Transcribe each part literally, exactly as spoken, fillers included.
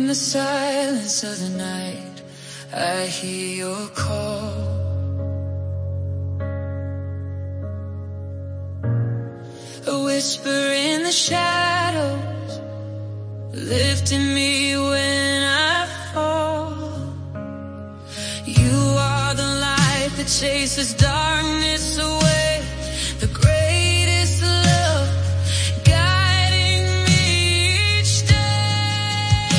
the silence of the night, I hear your call. A whisper in the shadows, lifting me when I fall. You are the light that chases darkness away, the greatest love guiding me each day.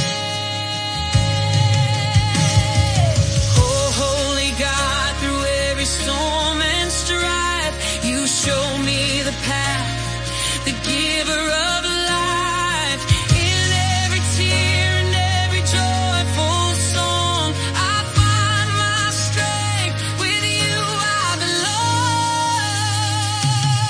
Oh, holy God, through every storm and strife, you show me the path, the giver of life. In every tear and every joyful song, I find my strength. With you I belong.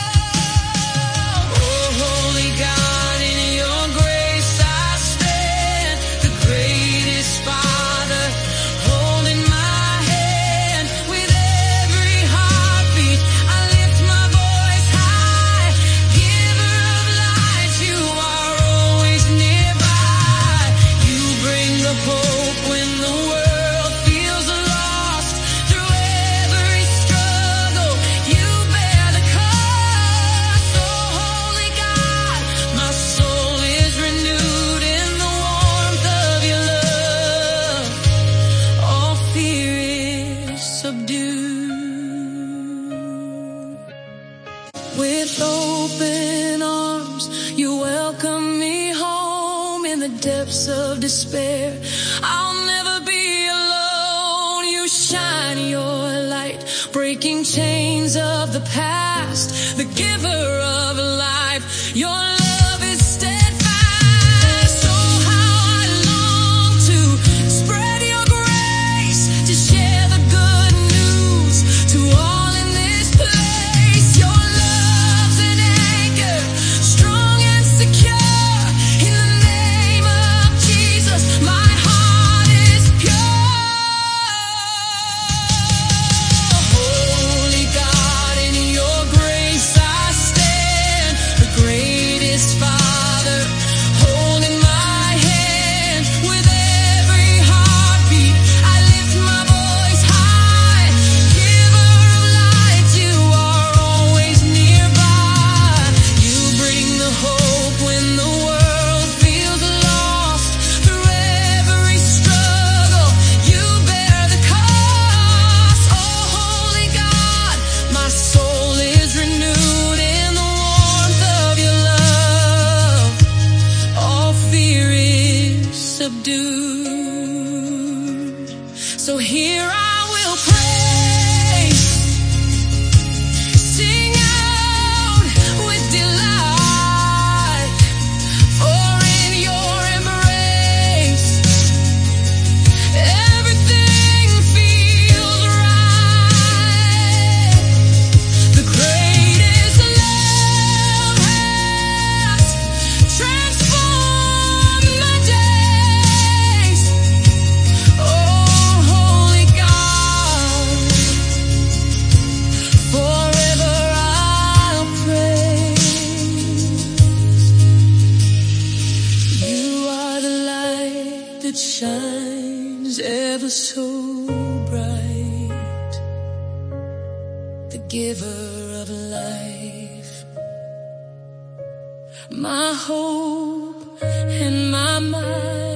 Oh, holy God, in your grace I stand, the greatest Father holding my hand. With every heartbeat I lift my voice high, giver of light, you are always nearby. You bring the hope when the world feels lost. Through every struggle, you bear the cost. Oh, holy God, my soul is renewed in the warmth of your love. All fear is subdued. With open arms, you welcome me home. In the depths of despair, I'll never be alone. You shine your light, breaking chains of the past, the giver of life. Your love is steadfast. Oh, how I long to spread your grace, to share the good news to all in this place. Your love's an anchor, strong and secure. In the name of Jesus, my heart is pure. Holy God, in your grace I stand, the greatest Father holding my hand. With every heartbeat I lift my voice high, giver of light, you are always nearby. You bring the hope when the world feels lost. Through every struggle, you bear the cost. Oh, holy God, my soul is renewed in the warmth of your love. All fear is subdued. So here I will praise, sing out with delight. For in your embrace, everything feels right. The greatest love has transformed my days. Oh, holy God, forever I'll praise. You are the light that shines ever so bright, the giver of life, my hope and my might.